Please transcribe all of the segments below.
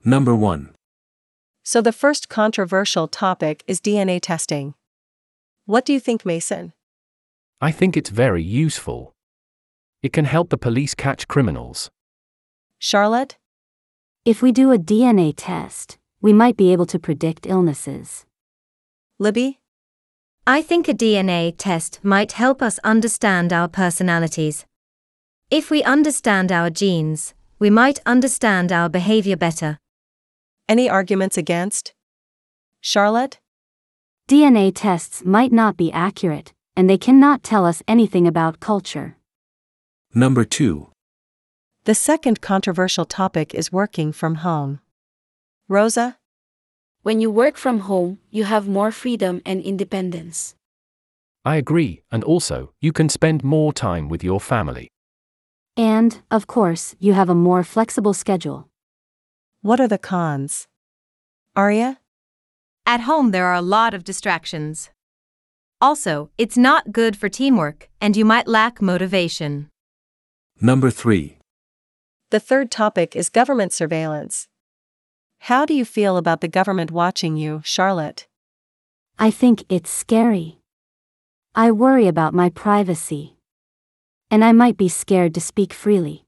Number 1. So the first controversial topic is DNA testing. What do you think, Mason? I think it's very useful. It can help the police catch criminals. Charlotte? If we do a DNA test, we might be able to predict illnesses. Libby? I think a DNA test might help us understand our personalities. If we understand our genes, we might understand our behavior better. Any arguments against? Charlotte? DNA tests might not be accurate, and they cannot tell us anything about culture. Number 2. The second controversial topic is working from home. Rosa? When you work from home, you have more freedom and independence. I agree, and also, you can spend more time with your family. And, of course, you have a more flexible schedule. What are the cons? Arya? At home, there are a lot of distractions. Also, it's not good for teamwork, and you might lack motivation. Number 3. The third topic is government surveillance. How do you feel about the government watching you, Charlotte? I think it's scary. I worry about my privacy. And I might be scared to speak freely.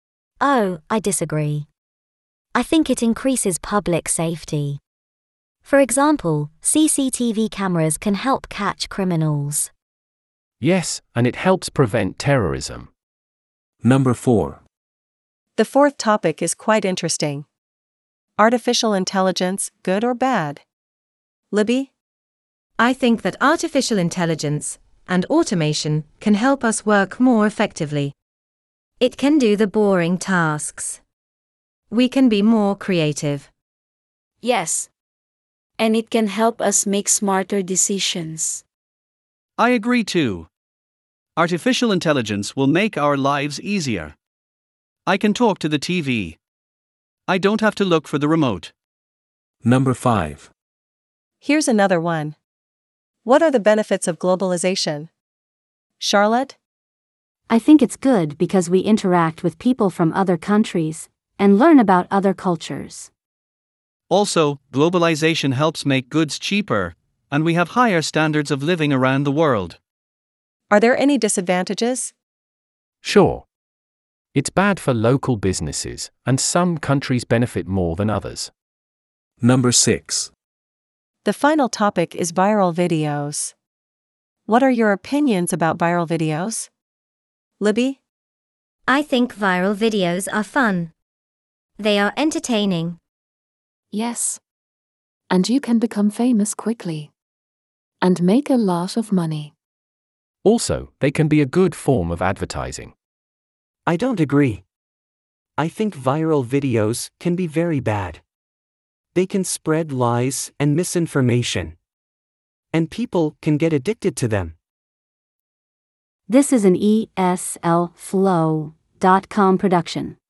Oh, I disagree. I think it increases public safety. For example, CCTV cameras can help catch criminals. Yes, and it helps prevent terrorism. Number 4. The fourth topic is quite interesting. Artificial intelligence, good or bad? Libby? I think that artificial intelligence and automation can help us work more effectively. It can do the boring tasks. We can be more creative. Yes. And it can help us make smarter decisions. I agree too. Artificial intelligence will make our lives easier. I can talk to the TV. I don't have to look for the remote. Number 5. Here's another one. What are the benefits of globalization? Charlotte? I think it's good because we interact with people from other countries and learn about other cultures. Also, globalization helps make goods cheaper, and we have higher standards of living around the world. Are there any disadvantages? Sure. It's bad for local businesses, and some countries benefit more than others. Number 6. The final topic is viral videos. What are your opinions about viral videos? Libby? I think viral videos are fun. They are entertaining. Yes. And you can become famous quickly. And make a lot of money. Also, they can be a good form of advertising. I don't agree. I think viral videos can be very bad. They can spread lies and misinformation. And people can get addicted to them. This is an ESLFlow.com production.